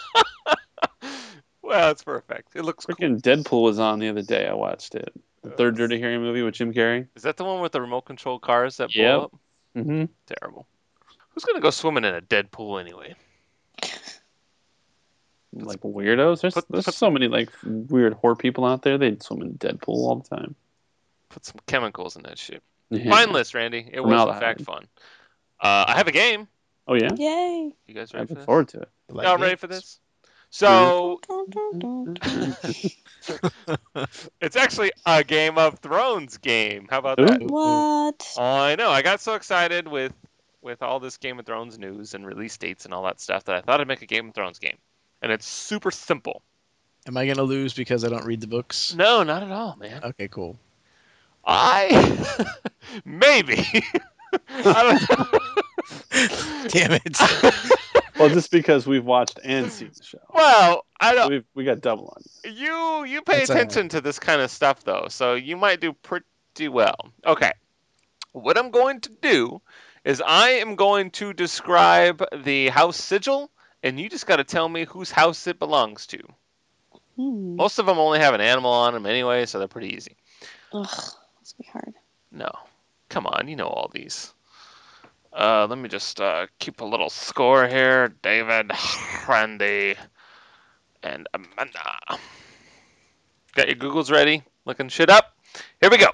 Well, it's perfect. It looks cool. Freaking Deadpool was on the other day. I watched it. The third Dirty Harry movie with Jim Carrey. Is that the one with the remote control cars that blow Yep. up? Mm-hmm. Terrible. Who's gonna go swimming in a dead pool anyway? Like weirdos. There's so many like weird whore people out there. They'd swim in Deadpool all the time. Put some chemicals in that shit. Yeah. Fine list, Randy. It was in Formaldehyde. fact fun. I have a game. Oh yeah, Yay! You guys I ready look for this? forward to it. Like Y'all ready games. for this? So Dun, dun, dun, dun. it's actually a Game of Thrones game. How about that? Ooh. What? Oh, I know. I got so excited with all this Game of Thrones news and release dates and all that stuff that I thought I'd make a Game of Thrones game. And it's super simple. Am I gonna lose because I don't read the books? No, not at all, man. Okay, cool. I maybe. I don't Damn it. Well, just because we've watched and seen the show, Well, I don't. we got double on you. You pay That's all right. attention to this kind of stuff though, so you might do pretty well. Okay. What I'm going to do is I am going to describe the house sigil, and you just got to tell me whose house it belongs to. Most of them only have an animal on them anyway, so they're pretty easy. Ugh, this be hard. No. Come on, you know all these. Let me just keep a little score here. David, Randy, and Amanda. Got your Googles ready? Looking shit up? Here we go.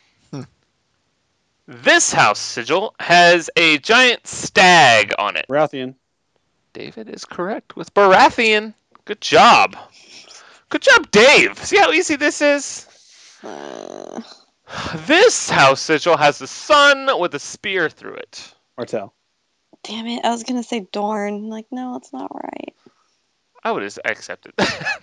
This house sigil has a giant stag on it. Baratheon. David is correct with Baratheon. Good job. Good job, Dave. See how easy this is? Uh, This house sigil has a sun with a spear through it. Martell. damn it! I was gonna say Dorn. Like, no, it's not right. I would have accepted that.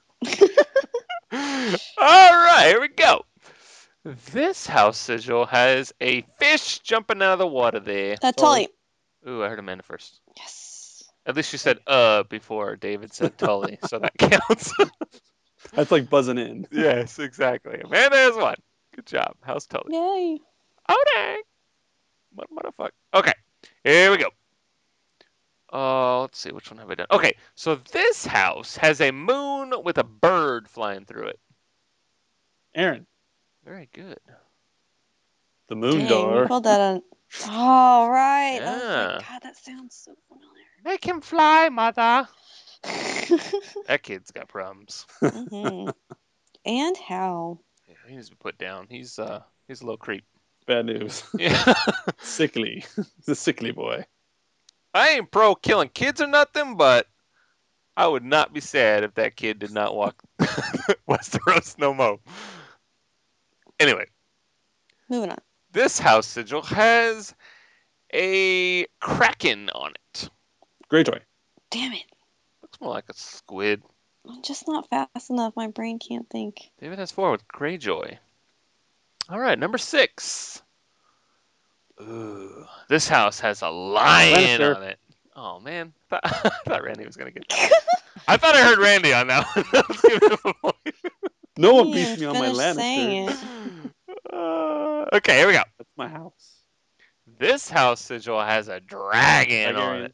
All right, here we go. This house sigil has a fish jumping out of the water there. That Tully. Ooh, I heard Amanda first. Yes. At least you said before David said Tully, so that counts. That's like buzzing in. Yes, exactly. Amanda has one. Good job. House Tully. Yay. Oh, dang. What motherfucker? Okay, here we go. Let's see, which one have I done? Okay, so this house has a moon with a bird flying through it. Aaron. Very good. The Moon Dang, Door. we pulled that on. Oh, right. I was Yeah. like, God, that sounds so Make him fly, mother. familiar. That kid's got problems. Mhm. And how? Yeah, he needs to be put down. He's a little creep. Bad news. Yeah. Sickly. He's a sickly boy. I ain't pro killing kids or nothing, but I would not be sad if that kid did not walk Westeros no more. Anyway, Moving on. this house sigil has a kraken on it. Greyjoy. Damn it. Looks more like a squid. I'm just not fast enough. My brain can't think. David has 4 with Greyjoy. All right, number 6. Ooh, this house has a lion Lannister. on it. Oh man, I thought Randy was gonna get that. I thought I heard Randy on that one. Let's give him a point. No one You beats me on my finished saying Lannister. it. Okay, here we go. That's my house. This house sigil has a dragon on Targaryen. it.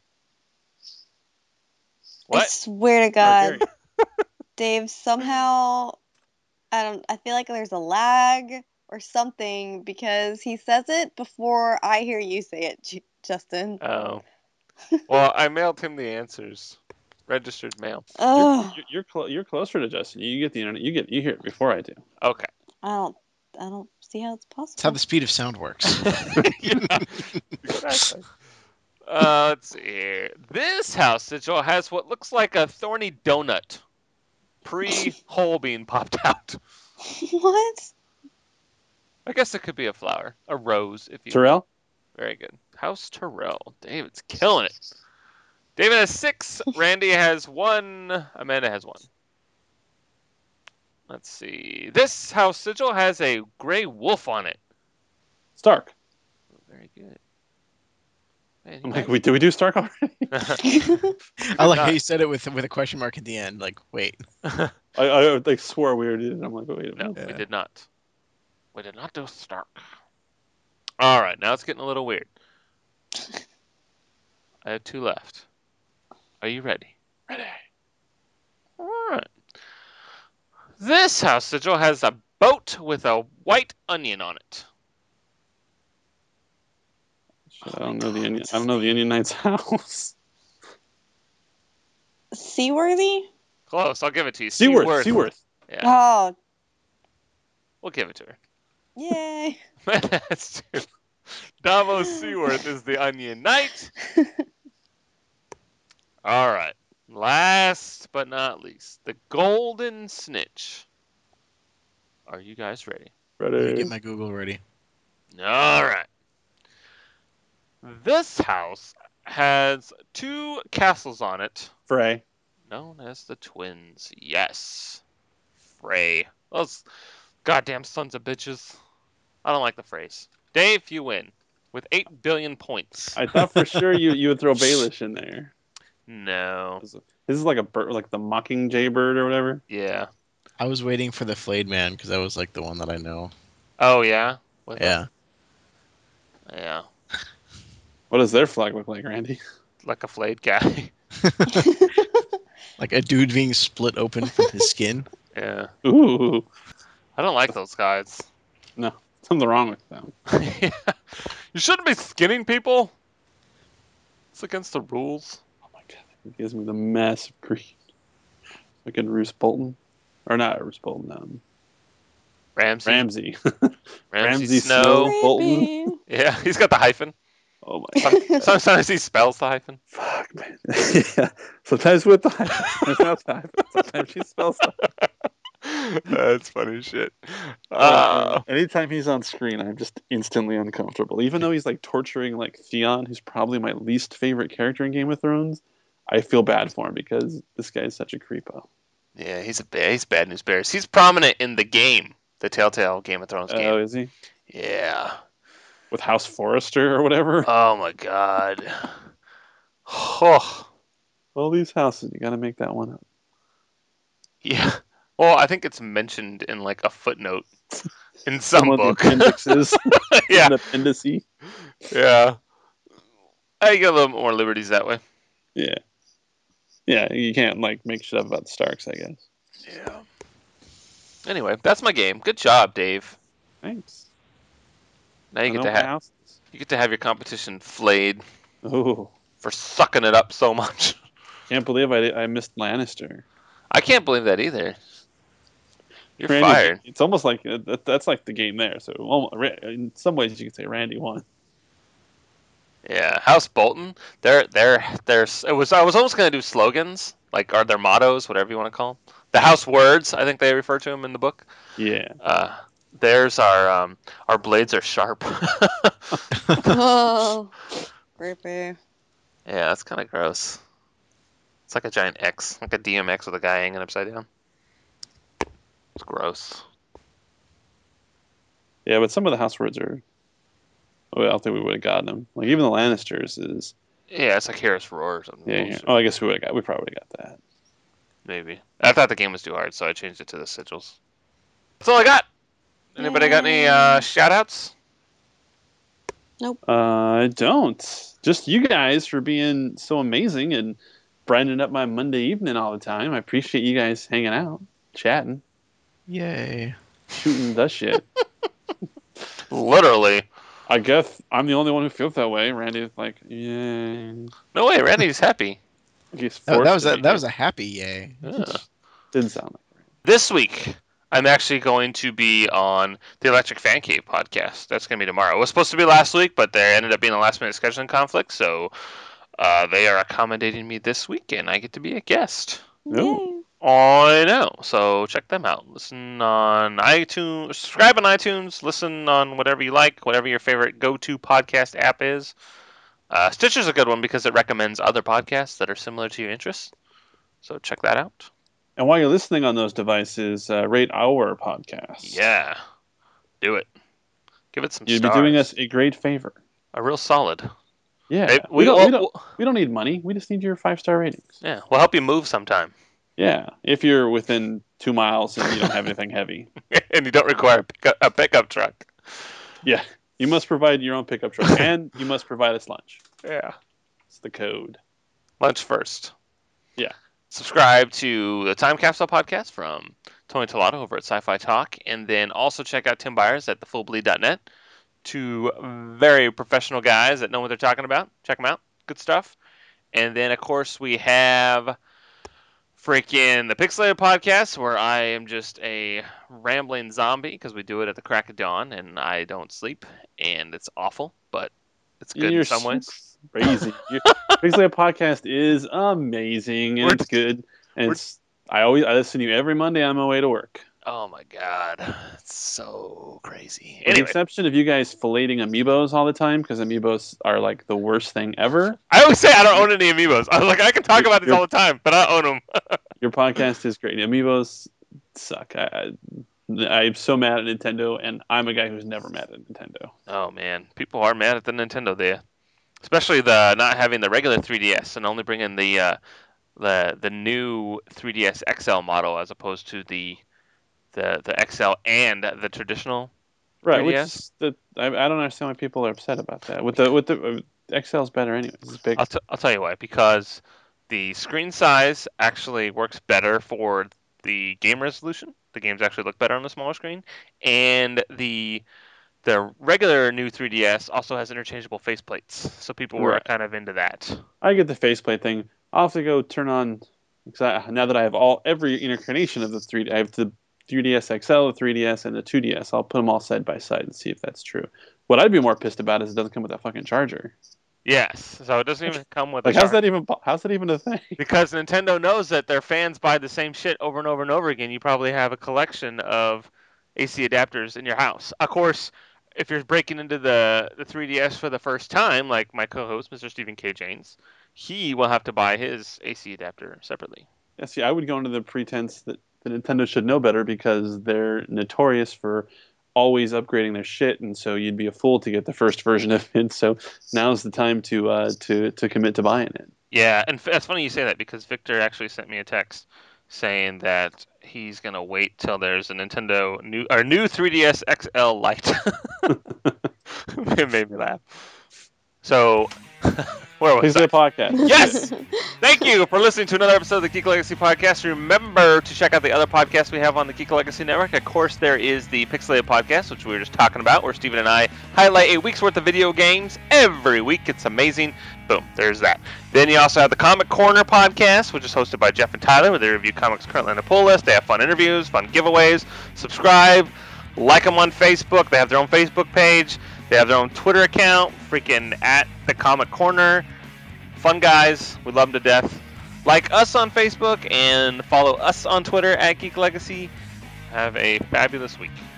I What? swear to God, Targaryen. Dave, somehow I feel like there's a lag or something because he says it before I hear you say it, Justin. Oh. Well, I mailed him the answers. Registered mail. Ugh. You're closer to Justin. You get the internet. You hear it before I do. Okay. I don't see how it's possible. That's how the speed of sound works. Yeah, exactly. Let's see here. This house sigil has what looks like a thorny donut. Pre-hole being popped out. What? I guess it could be a flower. A rose, if you Terrell. Very good. House Terrell. David's killing it. David has 6. Randy has 1. Amanda has 1. Let's see. This house sigil has a gray wolf on it. Stark. Very good. Man, I'm like, did we do Stark already? I like how you said it with a question mark at the end. Like, wait. I like swore we did. I'm like, wait a No, minute. we did not. We did not do Stark. All right, now it's getting a little weird. I have 2 left. Are you ready? Ready. All right. This house sigil has a boat with a white onion on it. Shit, I don't know the Indian. I don't know the Indian Knight's house. Seaworthy? Close. I'll give it to you. Seaworth. Yeah, Oh, we'll give it to her. yay. That's true. Davos Seaworth is the Onion Knight. All right. Last but not least, the Golden Snitch. Are you guys ready? Let me Ready? get my Google ready. All right. This house has 2 castles on it, Frey. known as the Twins. Yes. Frey. Those goddamn sons of bitches. I don't like the phrase. Dave, you win with 8 billion points. I thought for sure you would throw Baelish in there. No. This is like a bird, like the Mockingjay bird or whatever. Yeah. I was waiting for the flayed man because that was like the one that I know. Oh yeah. With Yeah. Yeah. What does their flag look like, Randy? Like a flayed guy. Like a dude being split open from his skin. Yeah. Ooh, I don't like those guys. something wrong with them. Yeah. You shouldn't be skinning people. It's against the rules. Oh my god, it gives me the massive green. Fucking Roose Bolton, or not Roose Bolton. Ramsey. Ramsey. Ramsey Snow. Snow. Bolton. Creepy. Yeah, he's got the hyphen. Oh my god. Sometimes he spells the hyphen. Fuck, man. Yeah. Sometimes with the hyphen, sometimes without the hyphen, sometimes she spells stuff. That's funny shit. Anytime he's on screen, I'm just instantly uncomfortable. Even though he's like torturing like Theon, who's probably my least favorite character in Game of Thrones, I feel bad for him because this guy is such a creepo. Yeah, he's bad news bears. He's prominent in the game, the Telltale Game of Thrones Oh, game. is he? Yeah. With House Forrester or whatever? Oh my god. Oh, All these houses, you gotta make that one up. yeah. Well, I think it's mentioned in like a footnote in some of the book. appendixes. Yeah. An appendice. Yeah. I get a little more liberties that way. Yeah. Yeah, you can't like make shit up about the Starks, I guess. Yeah. Anyway, that's my game. Good job, Dave. Thanks. Now you I get know to my have houses. your competition flayed Oh, for sucking it up so much. can't believe I missed Lannister. I can't believe that either. You're Randy, fired. it's almost like that's like the game there. So in some ways, you could say Randy won. Yeah, House Bolton. It was. I was almost gonna do slogans, like are their mottos, whatever you want to call them. The house words, I think they refer to them in the book. Yeah. Theirs are our blades are sharp. Oh, creepy. Yeah, that's kind of gross. It's like a giant X, like a DMX with a guy hanging upside down. It's gross. Yeah, but some of the house words are. Oh, I don't think we would have gotten them. Like even the Lannisters is. Yeah, it's like Harris Roar or something. Yeah. Bullshit. Oh, I guess we would have got. We probably got that. Maybe. I thought the game was too hard, so I changed it to the sigils. That's all I got. Anybody got any Yay. shout outs? I don't. Just you guys for being so amazing and brightening up my Monday evening all the time. I appreciate you guys hanging out, chatting, Yay. shooting the shit. Literally. I guess I'm the only one who feels that way. Randy's like, yeah. No way, Randy's happy. He's That forced was to a, be that here. was a happy yay. Yeah. Didn't sound like This week, I'm actually going to be on the Electric Fan Cave podcast. That's going to be tomorrow. It was supposed to be last week, but there ended up being a last minute scheduling conflict, so they are accommodating me this week, and I get to be a guest. No. Yay. I know. So check them out. Listen on iTunes, subscribe on iTunes, listen on whatever you like, whatever your favorite go-to podcast app is. Stitcher's a good one because it recommends other podcasts that are similar to your interests. So check that out. And while you're listening on those devices, rate our podcast. Yeah. Do it. Give it some You'd stars. be doing us a great favor. a real solid. Yeah. Hey, we don't need money. We just need your 5-star ratings. Yeah, we'll help you move sometime. Yeah. If you're within 2 miles and you don't have anything heavy. And you don't require a pickup truck. Yeah. You must provide your own pickup truck and you must provide us lunch. Yeah. It's the code. Lunch first. Yeah. Subscribe to the Time Capsule podcast from Tony Tolato over at Sci-Fi Talk, and then also check out Tim Byers at thefullbleed.net. Two very professional guys that know what they're talking about. Check them out. Good stuff. And then, of course, we have freaking the Pixelated podcast, where I am just a rambling zombie because we do it at the crack of dawn and I don't sleep, and it's awful, but it's good in some ways. crazy. Basically, a podcast is amazing and We're- it's good. And I listen to you every Monday on my way to work. Oh my god, it's so crazy. With the Anyway, exception of you guys filleting amiibos all the time, because amiibos are like the worst thing ever. I always say I don't own any amiibos. I was like, I can talk about these all the time, but I don't own them. Your podcast is great. Amiibos suck. I'm so mad at Nintendo, and I'm a guy who's never mad at Nintendo. Oh man, people are mad at the Nintendo there, especially the not having the regular 3DS and only bringing the new 3DS XL model as opposed to the XL and the traditional. Right, which 3DS? is I don't understand why people are upset about that. With the XL's better anyways. It's big. I'll tell you why. Because the screen size actually works better for the game resolution. The games actually look better on the smaller screen, and the regular new 3DS also has interchangeable faceplates, so people were Right. kind of into that. I get the faceplate thing. I'll have to go turn on now that I have every incarnation of the 3D. I have the 3DS XL, the 3DS, and the 2DS. I'll put them all side by side and see if that's true. What I'd be more pissed about is it doesn't come with that fucking charger. Yes, so it doesn't even come with Like, a how's charger. that even a thing? Because Nintendo knows that their fans buy the same shit over and over and over again. You probably have a collection of AC adapters in your house. Of course, if you're breaking into the 3DS for the first time, like my co-host, Mr. Stephen K. James, he will have to buy his AC adapter separately. Yeah, see, I would go into the pretense that the Nintendo should know better because they're notorious for always upgrading their shit, and so you'd be a fool to get the first version of it. So now's the time to commit to buying it. Yeah, and it's funny you say that because Victor actually sent me a text saying that he's gonna wait till there's a Nintendo new 3DS XL Lite. It made me laugh. So, where was Please I? do a podcast. Yes! Thank you for listening to another episode of the Geek Legacy Podcast. Remember to check out the other podcasts we have on the Geek Legacy Network. Of course, there is the Pixelated Podcast, which we were just talking about, where Steven and I highlight a week's worth of video games every week. It's amazing. Boom, there's that. Then you also have the Comic Corner Podcast, which is hosted by Jeff and Tyler, where they review comics currently on the pull list. They have fun interviews, fun giveaways. Subscribe, like them on Facebook. They have their own Facebook page. They have their own Twitter account, freaking at the Comic Corner. Fun guys. We love them to death. Like us on Facebook and follow us on Twitter at Geek Legacy. Have a fabulous week.